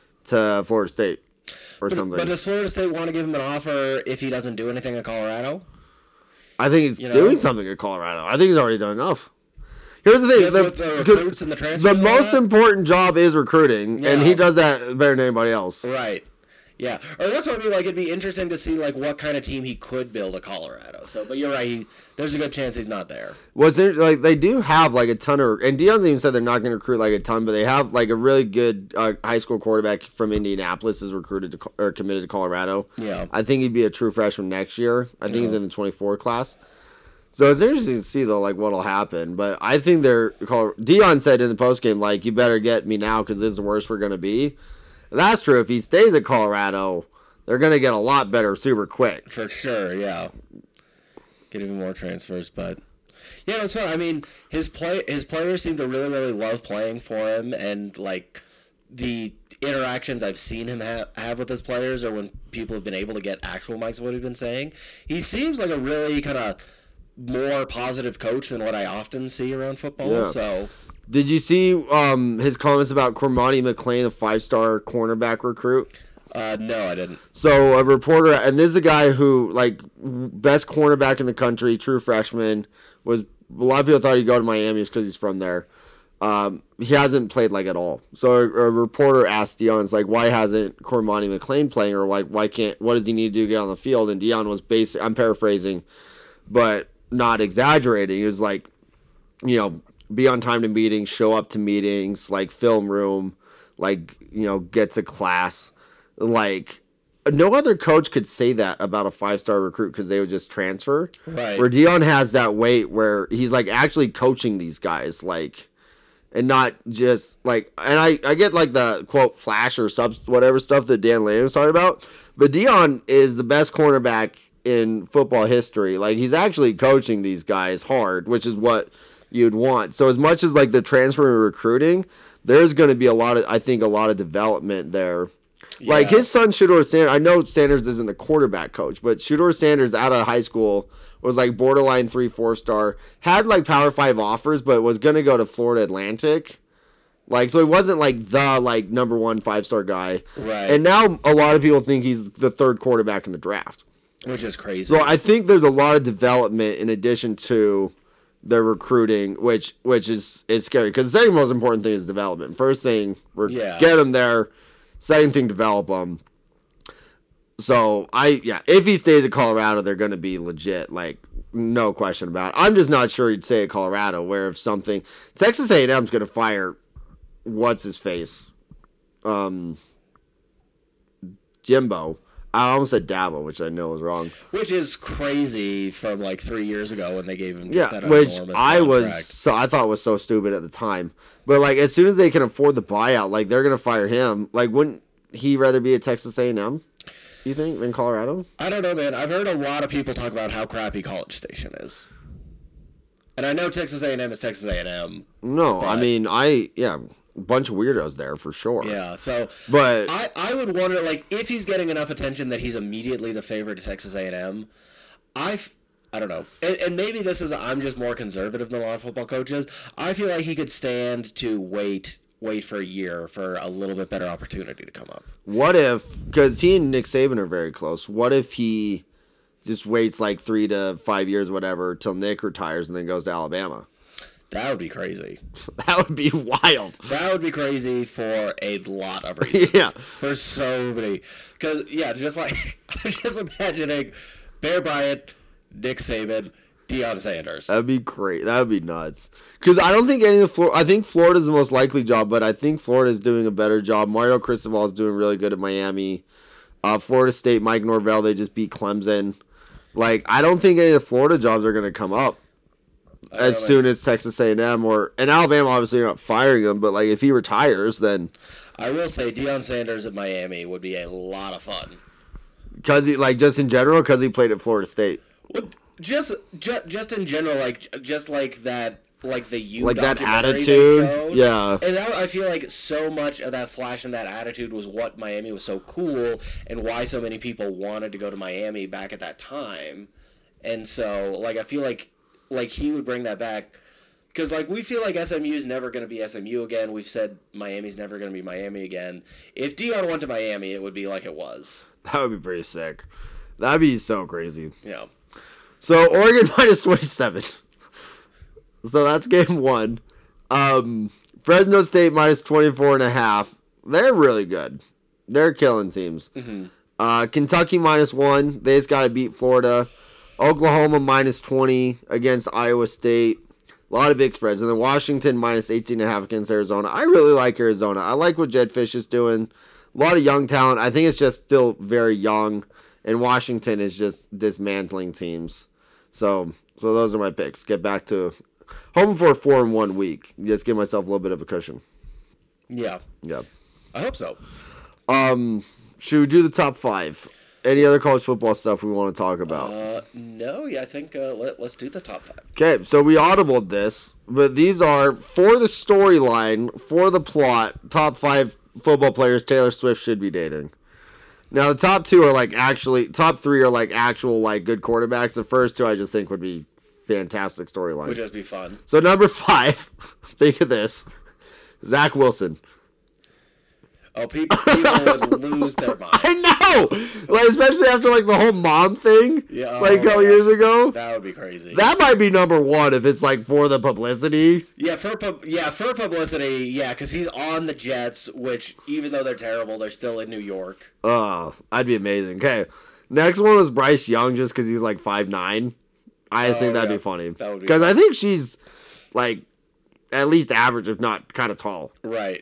to Florida State or But, something. but does Florida State want to give him an offer if he doesn't do anything at Colorado? I think he's You know? doing something at Colorado. I think he's already done enough. Here's the thing: Just the, with the because recruits and the transfers the and all most that? important job is recruiting, and Yeah. he does that better than anybody else. Right. Yeah. Or that's what I mean. Like, it'd be interesting to see like what kind of team he could build at Colorado. So, but you're right. He, there's a good chance he's not there. What's in, like they do have like a ton of, and Dion's even said they're not going to recruit like a ton, but they have like a really good uh, high school quarterback from Indianapolis is recruited to, or committed to Colorado. Yeah. I think he'd be a true freshman next year. I think he's in the twenty-four class. So it's interesting to see though, like what'll happen. But I think they're Dion said in the postgame, like, you better get me now because this is the worst we're going to be. And that's true. If he stays at Colorado, they're going to get a lot better super quick. For sure, yeah. Get even more transfers, but yeah, it's fun. I mean, his play, his players seem to really, really love playing for him, and like the interactions I've seen him ha- have with his players, or when people have been able to get actual mics of what he's been saying, he seems like a really kind of more positive coach than what I often see around football. Yeah. So, did you see um, his comments about Cormani McLean, a five-star cornerback recruit? Uh, no, I didn't. So a reporter, and this is a guy who, like, best cornerback in the country, true freshman, was, a lot of people thought he'd go to Miami just because he's from there. Um, he hasn't played, like, at all. So a, a reporter asked Deion, it's like, why hasn't Cormani McLean playing, or, like, why can't, what does he need to do to get on the field? And Deion was basic, I'm paraphrasing, but not exaggerating. He was like, you know, be on time to meetings, show up to meetings, like, film room, like, you know, get to class. Like, no other coach could say that about a five-star recruit because they would just transfer. Right. Where Deion has that weight where he's, like, actually coaching these guys, like, and not just, like, and I, I get, like, the, quote, flash or sub, whatever stuff that Dan Lanning was talking about, but Deion is the best cornerback in football history. Like, he's actually coaching these guys hard, which is what you'd want. So as much as, like, the transfer and recruiting, there's going to be a lot of, I think, a lot of development there. Yeah. Like, his son, Shedeur Sanders, I know Sanders isn't the quarterback coach, but Shedeur Sanders out of high school was, like, borderline three, four-star, had, like, Power five offers, but was going to go to Florida Atlantic. Like, so he wasn't, like, the, like, number one five-star guy. Right. And now a lot of people think he's the third quarterback in the draft. Which is crazy. So I think there's a lot of development in addition to the recruiting, which which is, is scary. Because the second most important thing is development. First thing, we're yeah. get him there. Second thing, develop him. So, I, yeah, if he stays at Colorado, they're going to be legit, like, no question about it. I'm just not sure he'd stay at Colorado, where if something, Texas A and M's going to fire, what's-his-face, um, Jimbo. I almost said Dabo, which I know was wrong. Which is crazy from, like, three years ago when they gave him just yeah, that which enormous I contract. was, so I thought was so stupid at the time. But, like, as soon as they can afford the buyout, like, they're going to fire him. Like, wouldn't he rather be at Texas A and M, you think, than Colorado? I don't know, man. I've heard a lot of people talk about how crappy College Station is. And I know Texas A and M is Texas A and M. No, but, I mean, I, yeah, a bunch of weirdos there for sure. Yeah, so but I, I would wonder, like, if he's getting enough attention that he's immediately the favorite to Texas A and M, I, I don't know. And, and maybe this is, I'm just more conservative than a lot of football coaches. I feel like he could stand to wait wait for a year for a little bit better opportunity to come up. What if, because he and Nick Saban are very close, what if he just waits like three to five years, whatever, till Nick retires and then goes to Alabama? That would be crazy. That would be wild. That would be crazy for a lot of reasons. Yeah. For so many. Because, yeah, just like, I'm just imagining Bear Bryant, Nick Saban, Deion Sanders. That'd be great. That would be nuts. Because I don't think any of the Florida, I think Florida's the most likely job, but I think Florida's doing a better job. Mario Cristobal is doing really good at Miami. Uh, Florida State, Mike Norvell, they just beat Clemson. Like, I don't think any of the Florida jobs are going to come up as soon as Texas A and M or and Alabama. Obviously, you're not firing him, but like if he retires, then I will say Deion Sanders at Miami would be a lot of fun. Because he like just in general, because he played at Florida State. Well, just, just, just in general, like just like that, like the you like that documentary attitude, they showed. yeah. And that, I feel like so much of that flash and that attitude was what Miami was so cool, and why so many people wanted to go to Miami back at that time. And so, like, I feel like. Like, he would bring that back. Because, like, we feel like S M U is never going to be S M U again. We've said Miami's never going to be Miami again. If Deion went to Miami, it would be like it was. That would be pretty sick. That'd be so crazy. Yeah. So, Oregon minus twenty-seven. So, that's game one. Um, Fresno State minus twenty-four and a half. They're really good. They're killing teams. Mm-hmm. Uh, Kentucky minus one. They just got to beat Florida. Oklahoma minus twenty against Iowa State. A lot of big spreads. And then Washington minus eighteen and a half against Arizona. I really like Arizona. I like what Jed Fish is doing. A lot of young talent. I think it's just still very young. And Washington is just dismantling teams. So so those are my picks. Get back to hoping for a four in one week. Just give myself a little bit of a cushion. Yeah. Yeah. I hope so. Um, should we do the top five? Any other college football stuff we want to talk about? Uh, no, yeah, I think uh, let, let's do the top five. Okay, so we audibled this, but these are, for the storyline, for the plot, top five football players Taylor Swift should be dating. Now, the top two are, like, actually, top three are, like, actual, like, good quarterbacks. The first two I just think would be fantastic storylines. Would just be fun. So number five, think of this, Zach Wilson. Oh, people, people would lose their minds. I know, like especially after like the whole mom thing, Yeah, like a couple oh, years ago. That would be crazy. That might be number one if it's like for the publicity. Yeah, for pub- yeah for publicity. Yeah, because he's on the Jets, which even though they're terrible, they're still in New York. Oh, that'd be amazing. Okay, next one was Bryce Young, just because he's like five nine. I just Oh, think that'd yeah. be funny. That would be because I fun. think she's like at least average, if not kind of tall. Right.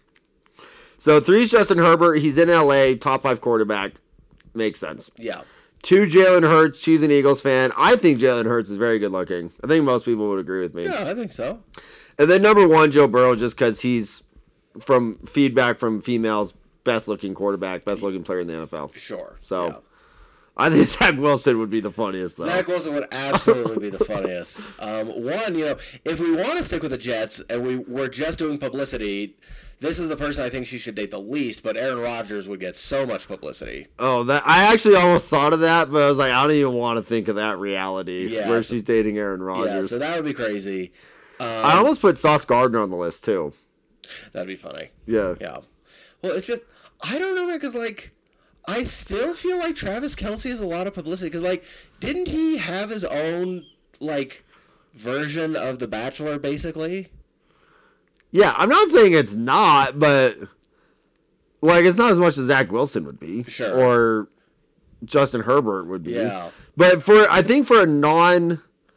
So three is Justin Herbert. He's in L A, top five quarterback. Makes sense. Yeah. Two, Jalen Hurts. She's an Eagles fan. I think Jalen Hurts is very good looking. I think most people would agree with me. Yeah, I think so. And then number one, Joe Burrow, just because he's, from feedback from females, best looking quarterback, best looking player in the N F L. Sure. So yeah. I think Zach Wilson would be the funniest, though. Zach Wilson would absolutely be the funniest. Um, one, you know, if we want to stick with the Jets and we we're just doing publicity, this is the person I think she should date the least. But Aaron Rodgers would get so much publicity. Oh, that I actually almost thought of that, but I was like, I don't even want to think of that reality Yeah, where so- she's dating Aaron Rodgers. Yeah, so that would be crazy. Um, I almost put Sauce Gardner on the list too. That'd be funny. Yeah. Yeah. Well, it's just I don't know, man, because like I still feel like Travis Kelce has a lot of publicity because like didn't he have his own like version of The Bachelor basically? Yeah, I'm not saying it's not, but like it's not as much as Zach Wilson would be, Sure. or Justin Herbert would be. Yeah. But for I think for a non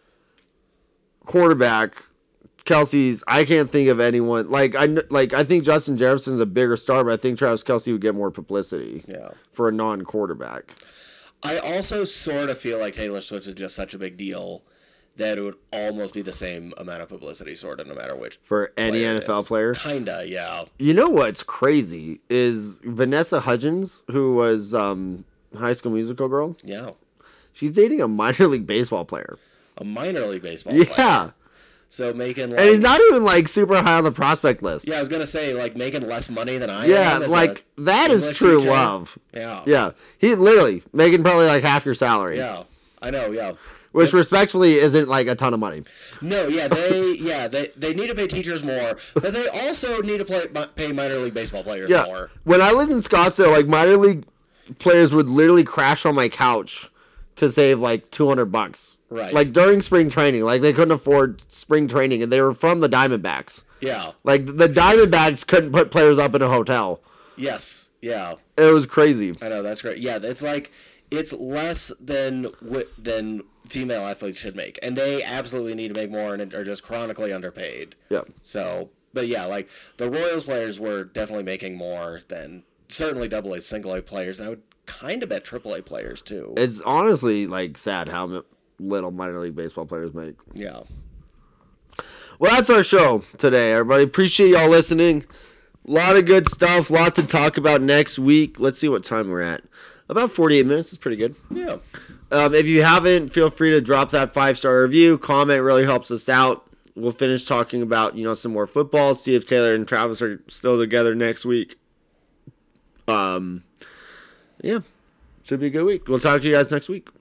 quarterback, Kelsey's. I can't think of anyone like I kn- like I think Justin Jefferson's a bigger star, but I think Travis Kelce would get more publicity. Yeah. For a non quarterback. I also sort of feel like Taylor Swift is just such a big deal that it would almost be the same amount of publicity, sort of, no matter which. For any player N it F L is. player. Kinda, yeah. You know what's crazy is Vanessa Hudgens, who was um, High School Musical girl. Yeah. She's dating a minor league baseball player. A minor league baseball Yeah. player. So making like, And he's not even like super high on the prospect list. Yeah, I was gonna say like making less money than I Yeah, am. as like a that is English true teacher. love. Yeah. Yeah. He literally making probably like half your salary. Yeah. I know, yeah. Which respectfully isn't like a ton of money. No, yeah, they yeah, they they need to pay teachers more, but they also need to play, pay minor league baseball players Yeah. more. When I lived in Scottsdale, like minor league players would literally crash on my couch to save like two hundred bucks. Right. Like during spring training. Like they couldn't afford spring training and they were from the Diamondbacks. Yeah. Like the Diamondbacks couldn't put players up in a hotel. Yes. Yeah. It was crazy. I know, that's great. Yeah, it's like it's less than wi- than female athletes should make, and they absolutely need to make more and are just chronically underpaid. Yeah. So, but yeah, like the Royals players were definitely making more than certainly Double A, Single A players, and I would kind of bet Triple A players too. It's honestly like sad how m- little minor league baseball players make. Yeah. Well, that's our show today, everybody. Appreciate y'all listening. A lot of good stuff, a lot to talk about next week. Let's see what time we're at. About forty-eight minutes. It's pretty good. Yeah. Um, if you haven't, feel free to drop that five-star review. Comment really helps us out. We'll finish talking about, you know, some more football. See if Taylor and Travis are still together next week. Um, yeah. Should be a good week. We'll talk to you guys next week.